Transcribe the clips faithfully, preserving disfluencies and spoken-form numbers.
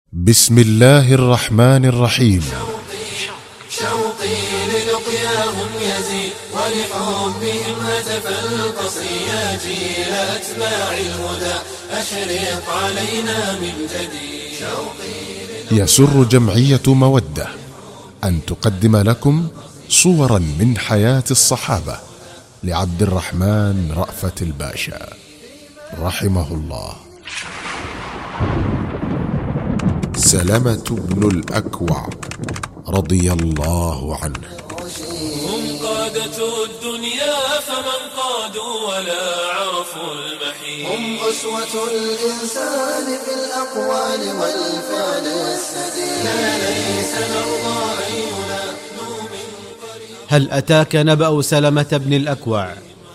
بسم الله الرحمن الرحيم. شوقي, شوقي للقياهم يزيد ولحبهم هتف القصر يا جيل أتباع الهدى أشرق علينا من جديد. شوقي يسر جمعية مودة أن تقدم لكم صورا من حياة الصحابة لعبد الرحمن رأفت الباشا رحمه الله. سلمة بن الأكوع رضي الله عنه. هم قادة الدنيا فمن قادوا ولا عرفوا المحيط. هم أسوة الإنسان في الأقوال والفعل السديد. لا ليس نرضى أن ينادوا من قريب. هل أتاك نبأ سلمة بن الأكوع؟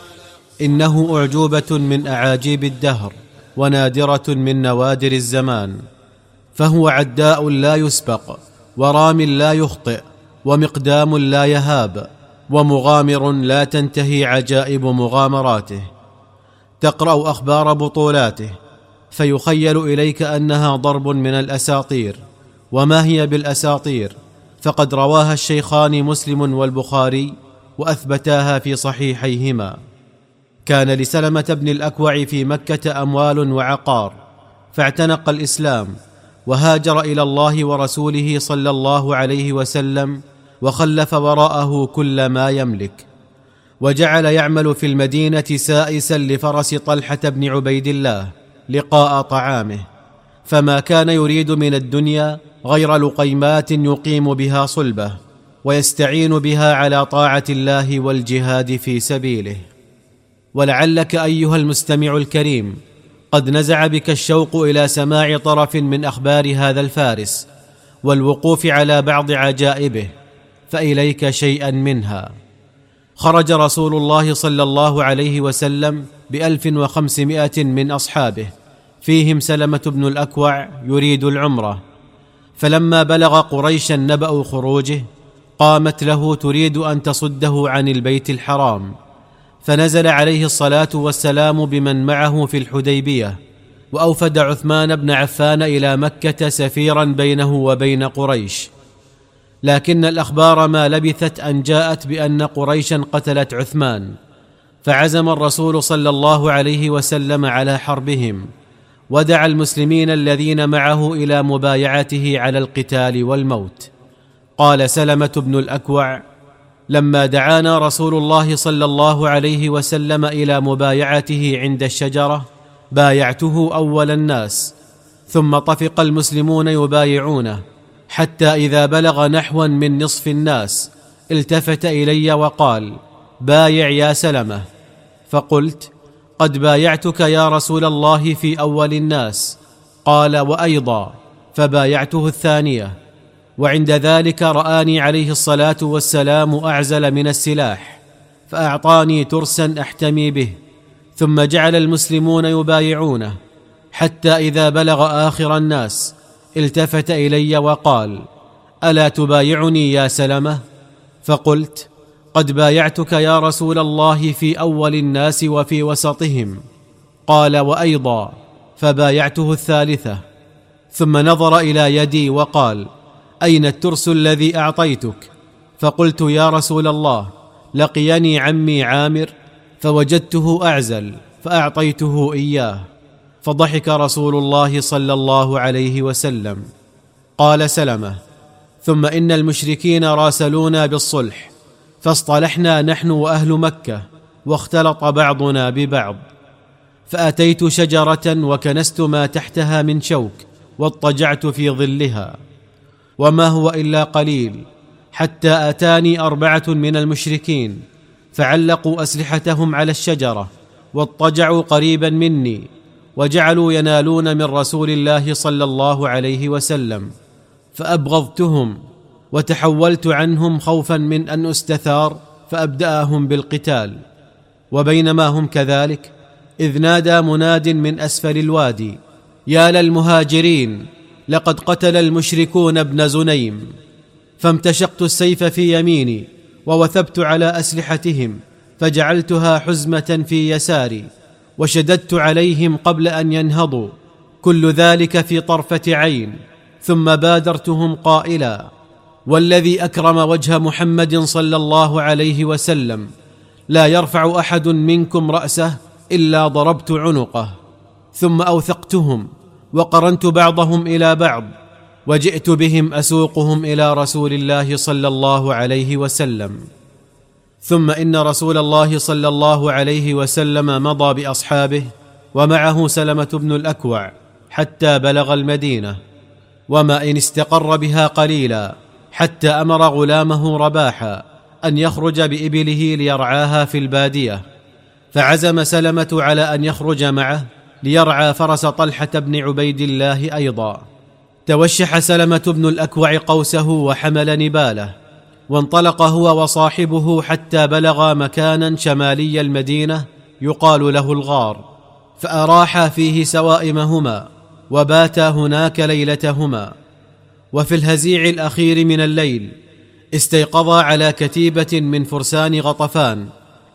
إنه أعجوبة من أعاجيب الدهر ونادرة من نوادر الزمان، فهو عداء لا يسبق ورام لا يخطئ ومقدام لا يهاب ومغامر لا تنتهي عجائب مغامراته. تقرأ أخبار بطولاته فيخيل إليك أنها ضرب من الأساطير، وما هي بالأساطير فقد رواها الشيخان مسلم والبخاري وأثبتاها في صحيحيهما. كان لسلمة بن الأكوع في مكة أموال وعقار، فاعتنق الإسلام وهاجر إلى الله ورسوله صلى الله عليه وسلم، وخلف وراءه كل ما يملك، وجعل يعمل في المدينة سائسا لفرس طلحة بن عبيد الله لقاء طعامه، فما كان يريد من الدنيا غير لقيمات يقيم بها صلبه ويستعين بها على طاعة الله والجهاد في سبيله. ولعلك أيها المستمع الكريم قد نزع بك الشوق إلى سماع طرف من أخبار هذا الفارس والوقوف على بعض عجائبه، فإليك شيئا منها. خرج رسول الله صلى الله عليه وسلم بألف وخمسمائة من أصحابه، فيهم سلمة بن الأكوع يريد العمرة، فلما بلغ قريشا نبأ خروجه قامت له تريد أن تصده عن البيت الحرام، فنزل عليه الصلاة والسلام بمن معه في الحديبية، وأوفد عثمان بن عفان إلى مكة سفيرا بينه وبين قريش. لكن الأخبار ما لبثت أن جاءت بأن قريشا قتلت عثمان، فعزم الرسول صلى الله عليه وسلم على حربهم، ودعا المسلمين الذين معه إلى مبايعته على القتال والموت. قال سلمة بن الأكوع: لما دعانا رسول الله صلى الله عليه وسلم إلى مبايعته عند الشجرة بايعته أول الناس، ثم طفق المسلمون يبايعونه، حتى إذا بلغ نحوا من نصف الناس التفت إلي وقال: بايع يا سلمة. فقلت: قد بايعتك يا رسول الله في أول الناس. قال: وأيضا. فبايعته الثانية، وعند ذلك رآني عليه الصلاة والسلام أعزل من السلاح، فأعطاني ترسا أحتمي به، ثم جعل المسلمون يبايعونه، حتى إذا بلغ آخر الناس التفت إلي وقال: ألا تبايعني يا سلمة؟ فقلت: قد بايعتك يا رسول الله في أول الناس وفي وسطهم. قال: وأيضا. فبايعته الثالثة، ثم نظر إلى يدي وقال: أين الترس الذي أعطيتك؟ فقلت: يا رسول الله، لقيني عمي عامر فوجدته أعزل فأعطيته إياه. فضحك رسول الله صلى الله عليه وسلم. قال سلمة: ثم إن المشركين راسلونا بالصلح، فاصطلحنا نحن وأهل مكة، واختلط بعضنا ببعض، فأتيت شجرة وكنست ما تحتها من شوك واضطجعت في ظلها، وما هو إلا قليل حتى أتاني أربعة من المشركين، فعلقوا أسلحتهم على الشجرة واضطجعوا قريبا مني، وجعلوا ينالون من رسول الله صلى الله عليه وسلم، فأبغضتهم وتحولت عنهم خوفا من أن أستثار فأبدأهم بالقتال. وبينما هم كذلك إذ نادى مناد من أسفل الوادي: يا للمهاجرين، لقد قتل المشركون ابن زنيم. فامتشقت السيف في يميني ووثبت على أسلحتهم، فجعلتها حزمة في يساري، وشددت عليهم قبل أن ينهضوا، كل ذلك في طرفة عين، ثم بادرتهم قائلا: والذي أكرم وجه محمد صلى الله عليه وسلم لا يرفع أحد منكم رأسه إلا ضربت عنقه. ثم أوثقتهم وقرنت بعضهم إلى بعض، وجئت بهم أسوقهم إلى رسول الله صلى الله عليه وسلم. ثم إن رسول الله صلى الله عليه وسلم مضى بأصحابه ومعه سلمة بن الأكوع حتى بلغ المدينة، وما إن استقر بها قليلا حتى أمر غلامه رباحا أن يخرج بإبله ليرعاها في البادية، فعزم سلمة على أن يخرج معه ليرعى فرس طلحة بن عبيد الله أيضا. توشح سلمة بن الأكوع قوسه وحمل نباله، وانطلق هو وصاحبه حتى بلغا مكانا شمالي المدينة يقال له الغار، فأراحا فيه سوائمهما وباتا هناك ليلتهما. وفي الهزيع الأخير من الليل استيقظا على كتيبة من فرسان غطفان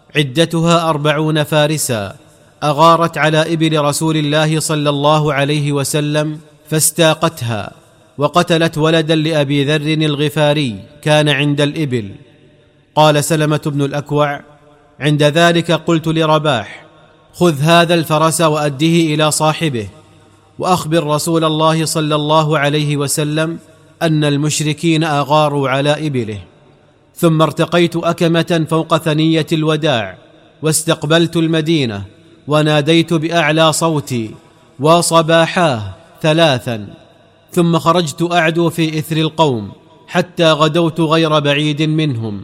عدتها أربعون فارسا، أغارت على إبل رسول الله صلى الله عليه وسلم فاستاقتها، وقتلت ولدا لأبي ذر الغفاري كان عند الإبل. قال سلمة بن الأكوع: عند ذلك قلت لرباح: خذ هذا الفرس وأده إلى صاحبه، وأخبر رسول الله صلى الله عليه وسلم أن المشركين أغاروا على إبله. ثم ارتقيت أكمة فوق ثنية الوداع، واستقبلت المدينة، وناديت بأعلى صوتي: وصباحاه ثلاثا. ثم خرجت أعدو في إثر القوم حتى غدوت غير بعيد منهم،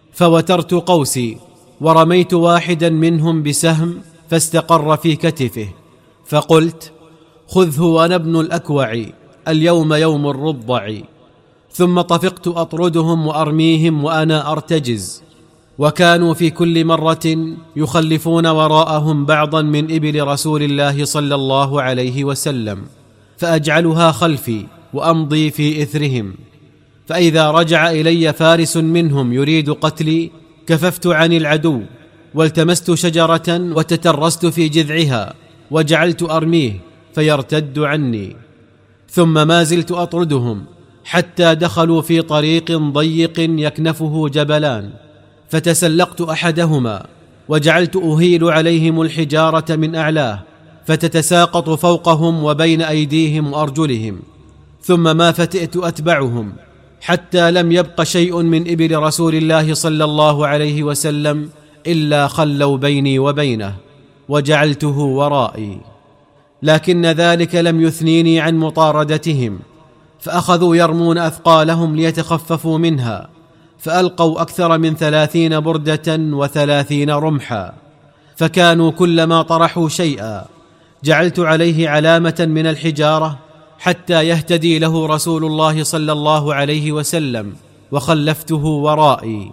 فوترت قوسي ورميت واحدا منهم بسهم فاستقر في كتفه، فقلت: خذه وأنا ابن الأكوع، اليوم يوم الرضع. ثم طفقت أطردهم وأرميهم وأنا أرتجز، وكانوا في كل مرة يخلفون وراءهم بعضا من إبل رسول الله صلى الله عليه وسلم، فأجعلها خلفي وأمضي في إثرهم، فإذا رجع إلي فارس منهم يريد قتلي كففت عن العدو، والتمست شجرة وتترست في جذعها وجعلت أرميه فيرتد عني. ثم ما زلت أطردهم حتى دخلوا في طريق ضيق يكنفه جبلان، فتسلقت أحدهما وجعلت أهيل عليهم الحجارة من أعلاه فتتساقط فوقهم وبين أيديهم وأرجلهم. ثم ما فتئت أتبعهم حتى لم يبق شيء من إبل رسول الله صلى الله عليه وسلم إلا خلوا بيني وبينه، وجعلته ورائي. لكن ذلك لم يثنيني عن مطاردتهم، فأخذوا يرمون أثقالهم ليتخففوا منها، فألقوا أكثر من ثلاثين بردة وثلاثين رمحا، فكانوا كلما طرحوا شيئا جعلت عليه علامة من الحجارة حتى يهتدي له رسول الله صلى الله عليه وسلم، وخلفته ورائي.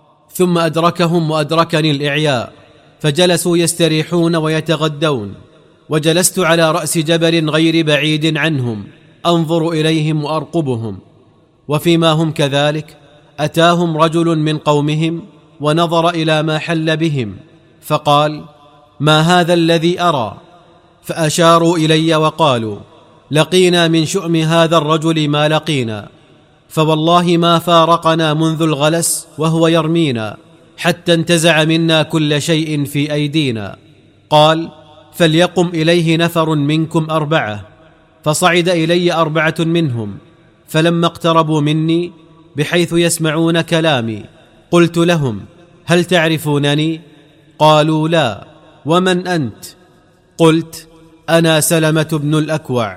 ثم أدركهم وأدركني الإعياء، فجلسوا يستريحون ويتغدون، وجلست على رأس جبل غير بعيد عنهم أنظر إليهم وأرقبهم. وفيما هم كذلك أتاهم رجل من قومهم ونظر إلى ما حل بهم، فقال: ما هذا الذي أرى؟ فأشاروا إلي وقالوا: لقينا من شؤم هذا الرجل ما لقينا، فوالله ما فارقنا منذ الغلس وهو يرمينا حتى انتزع منا كل شيء في أيدينا. قال: فليقم إليه نفر منكم أربعة. فصعد إلي أربعة منهم، فلما اقتربوا مني بحيث يسمعون كلامي قلت لهم: هل تعرفونني؟ قالوا: لا. ومن أنت؟ قلت: أنا سلمة بن الأكوع،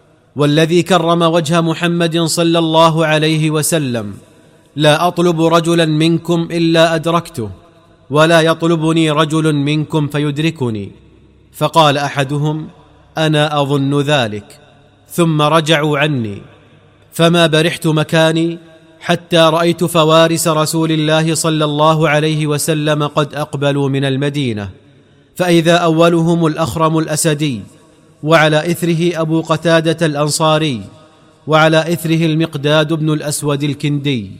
والذي كرم وجه محمد صلى الله عليه وسلم لا أطلب رجلا منكم إلا أدركته، ولا يطلبني رجل منكم فيدركني. فقال أحدهم: أنا أظن ذلك. ثم رجعوا عني، فما برحت مكاني حتى رأيت فوارس رسول الله صلى الله عليه وسلم قد أقبلوا من المدينة، فإذا أولهم الأخرم الأسدي، وعلى إثره أبو قتادة الأنصاري، وعلى إثره المقداد بن الأسود الكندي.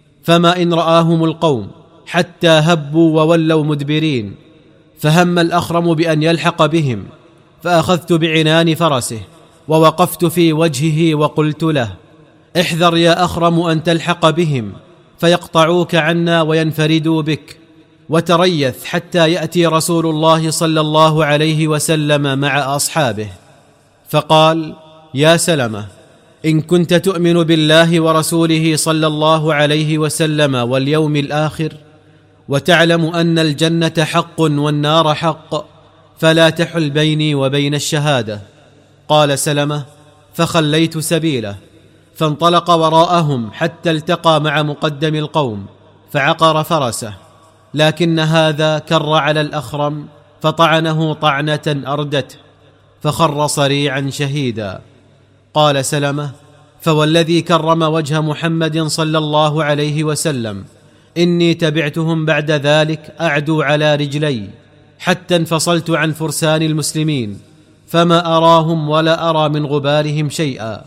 فما إن رآهم القوم حتى هبوا وولوا مدبرين، فهم الأخرم بأن يلحق بهم، فأخذت بعنان فرسه ووقفت في وجهه وقلت له: احذر يا أخرم أن تلحق بهم فيقطعوك عنا وينفردوا بك، وتريث حتى يأتي رسول الله صلى الله عليه وسلم مع أصحابه. فقال: يا سلمة، إن كنت تؤمن بالله ورسوله صلى الله عليه وسلم واليوم الآخر، وتعلم أن الجنة حق والنار حق، فلا تحل بيني وبين الشهادة. قال سلمة: فخليت سبيله، فانطلق وراءهم حتى التقى مع مقدم القوم فعقر فرسه، لكن هذا كر على الأخرم فطعنه طعنة أردته فخر صريعا شهيدا. قال سلمة: فوالذي كرم وجه محمد صلى الله عليه وسلم إني تبعتهم بعد ذلك أعدو على رجلي حتى انفصلت عن فرسان المسلمين، فما أراهم ولا أرى من غبارهم شيئا.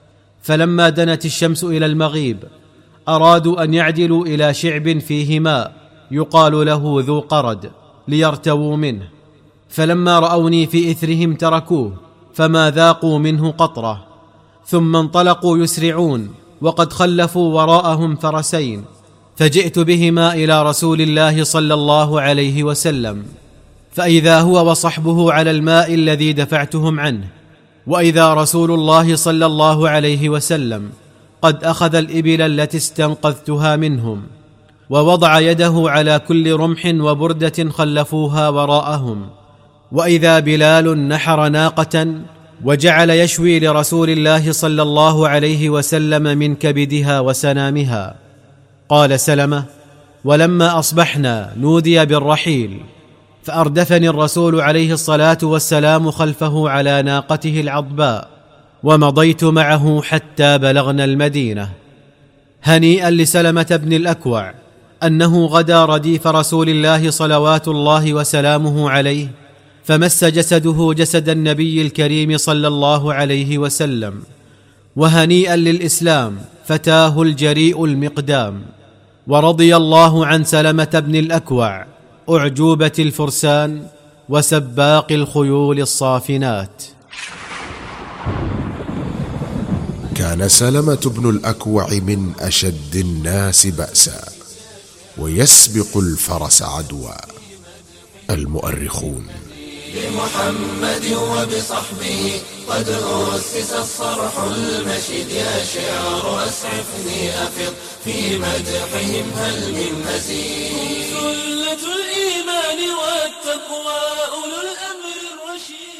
فلما دنت الشمس إلى المغيب أرادوا أن يعدلوا إلى شعب فيه ماء يقال له ذو قرد ليرتووا منه، فلما رأوني في إثرهم تركوه فما ذاقوا منه قطرة، ثم انطلقوا يسرعون وقد خلفوا وراءهم فرسين، فجئت بهما إلى رسول الله صلى الله عليه وسلم، فإذا هو وصحبه على الماء الذي دفعتهم عنه، وإذا رسول الله صلى الله عليه وسلم قد أخذ الإبل التي استنقذتها منهم، ووضع يده على كل رمح وبردة خلفوها وراءهم، وإذا بلال نحر ناقة وجعل يشوي لرسول الله صلى الله عليه وسلم من كبدها وسنامها. قال سلمة: ولما أصبحنا نودي بالرحيل، فأردفني الرسول عليه الصلاة والسلام خلفه على ناقته العضباء، ومضيت معه حتى بلغنا المدينة. هنيئا لسلمة بن الأكوع أنه غدا رديف رسول الله صلوات الله وسلامه عليه، فمس جسده جسد النبي الكريم صلى الله عليه وسلم. وهنيئا للإسلام فتاه الجريء المقدام. ورضي الله عن سلمة بن الأكوع أعجوبة الفرسان وسباق الخيول الصافنات. كان سلمة بن الأكوع من أشد الناس بأسا ويسبق الفرس عدوا. المؤرخون: بمحمد وبصحبه قد أسس الصرح المشيد، يا شعر أسعفني أفض في مدحهم هل من مزيد. سلة الإيمان والتقوى أولو الأمر الرشيد.